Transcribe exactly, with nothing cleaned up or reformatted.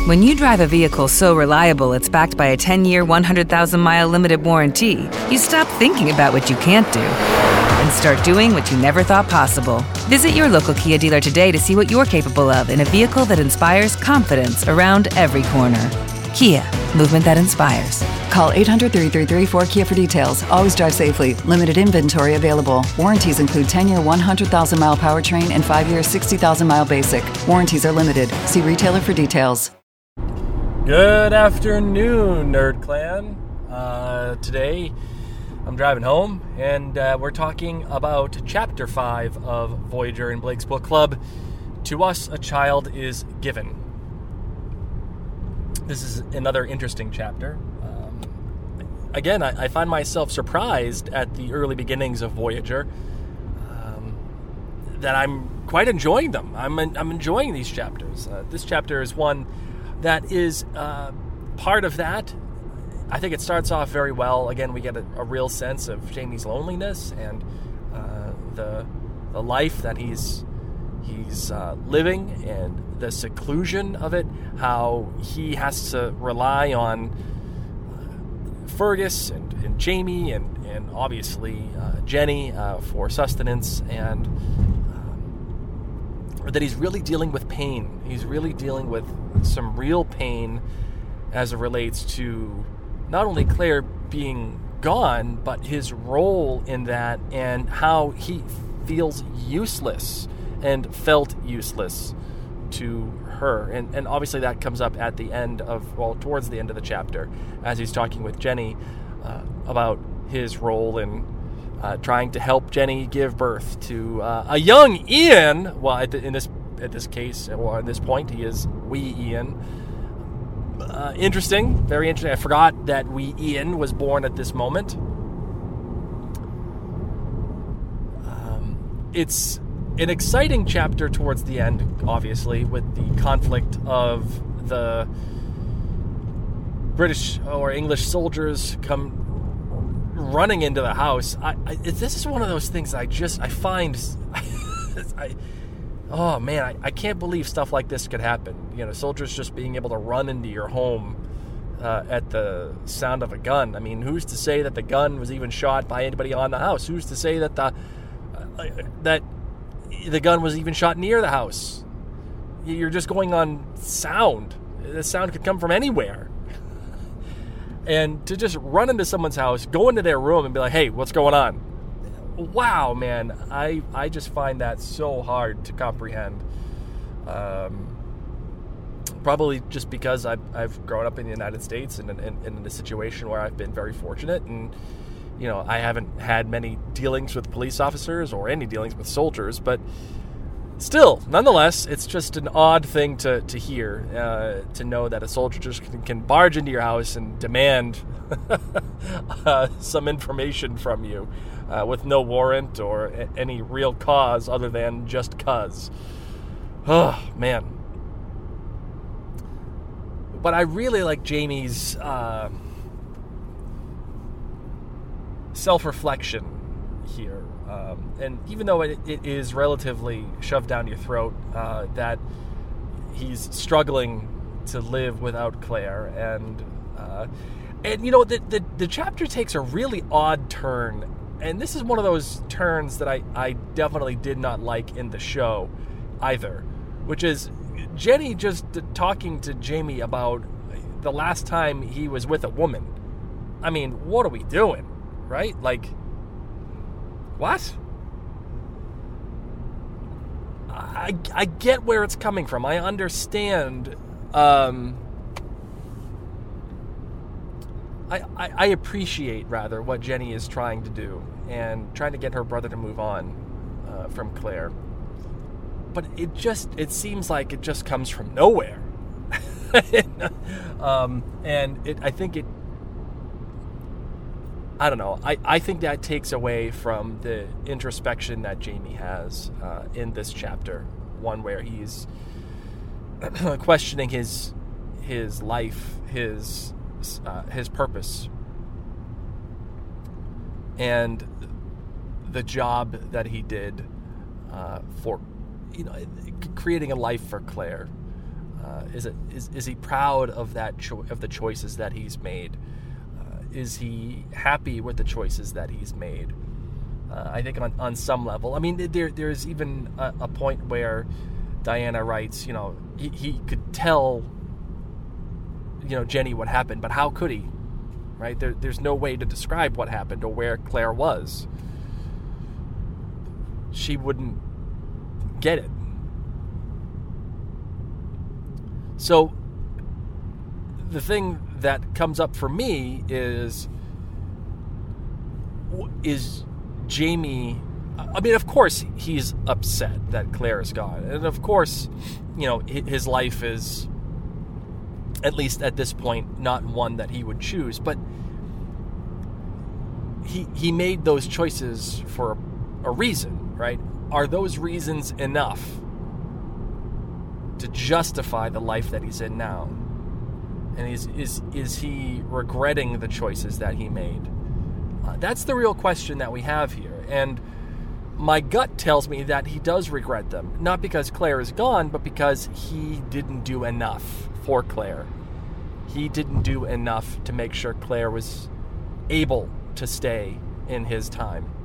When you drive a vehicle so reliable it's backed by a ten-year, one hundred thousand mile limited warranty, you stop thinking about what you can't do and start doing what you never thought possible. Visit your local Kia dealer today to see what you're capable of in a vehicle that inspires confidence around every corner. Kia, movement that inspires. Call eight hundred, three three three, four K I A for details. Always drive safely. Limited inventory available. Warranties include ten-year, one hundred thousand mile powertrain and five-year, sixty thousand mile basic. Warranties are limited. See retailer for details. Good afternoon, Nerd Clan. Uh, today, I'm driving home, and uh, we're talking about Chapter five of Voyager in Blake's Book Club, To Us a Child is Given. This is another interesting chapter. Um, again, I, I find myself surprised at the early beginnings of Voyager, um, that I'm quite enjoying them. I'm, I'm enjoying these chapters. Uh, this chapter is one that is uh, part of that. I think it starts off very well. Again, we get a, a real sense of Jamie's loneliness and uh, the the life that he's he's uh, living and the seclusion of it. How he has to rely on uh, Fergus and, and Jamie and and obviously uh, Jenny uh, for sustenance, and um, that he's really dealing with pain. He's really dealing with some real pain as it relates to not only Claire being gone, but his role in that and how he feels useless and felt useless to her. And, and obviously that comes up at the end of, well, towards the end of the chapter, as he's talking with Jenny uh, about his role in uh, trying to help Jenny give birth to uh, a young Ian. Well, at the, in this at this case, well, at this point, he is wee Ian. Uh, interesting, very interesting. I forgot that wee Ian was born at this moment. Um, it's an exciting chapter towards the end, obviously, with the conflict of the British or English soldiers come running into the house. I, I, this is one of those things I just, I find, I, oh man, I, I can't believe stuff like this could happen. You know, soldiers just being able to run into your home uh, at the sound of a gun. I mean, who's to say that the gun was even shot by anybody on the house? Who's to say that the uh, that the gun was even shot near the house? You're just going on sound. The sound could come from anywhere. And to just run into someone's house, go into their room and be like, hey, what's going on? Wow, man, I I just find that so hard to comprehend. Um, probably just because I've, I've grown up in the United States and, and, and in a situation where I've been very fortunate, and you know, I haven't had many dealings with police officers or any dealings with soldiers, but still, nonetheless, it's just an odd thing to, to hear, uh, to know that a soldier just can, can barge into your house and demand uh, some information from you uh, with no warrant or a- any real cause other than just cuz. Oh, man. But I really like Jamie's uh, self-reflection here. Um, and even though it, it is relatively shoved down your throat, uh, that he's struggling to live without Claire, and uh, and you know the, the the chapter takes a really odd turn, and this is one of those turns that I, I definitely did not like in the show either, which is Jenny just talking to Jamie about the last time he was with a woman. I mean, what are we doing, right? Like, what? I, I get where it's coming from. I understand. Um, I, I, I appreciate, rather, what Jenny is trying to do and trying to get her brother to move on uh, from Claire. But it just, it seems like it just comes from nowhere. um, and it, I think it, I don't know. I, I think that takes away from the introspection that Jamie has uh, in this chapter, one where he's questioning his his life, his uh, his purpose, and the job that he did uh, for, you know, creating a life for Claire. Uh, is it is is he proud of that cho- of the choices that he's made? Uh, is he happy with the choices that he's made? Uh, I think on, on some level. I mean, there there's even a, a point where Diana writes, you know, he, he could tell, you know, Jenny what happened, but how could he? Right? There, there's no way to describe what happened or where Claire was. She wouldn't get it. So the thing that comes up for me is, is Jamie... I mean, of course, he's upset that Claire is gone. And of course, you know, his life is, at least at this point, not one that he would choose. But he he made those choices for a reason, right? Are those reasons enough to justify the life that he's in now? And is is is he regretting the choices that he made? Uh, that's the real question that we have here. And my gut tells me that he does regret them, not because Claire is gone, but because he didn't do enough for Claire. He didn't do enough to make sure Claire was able to stay in his time.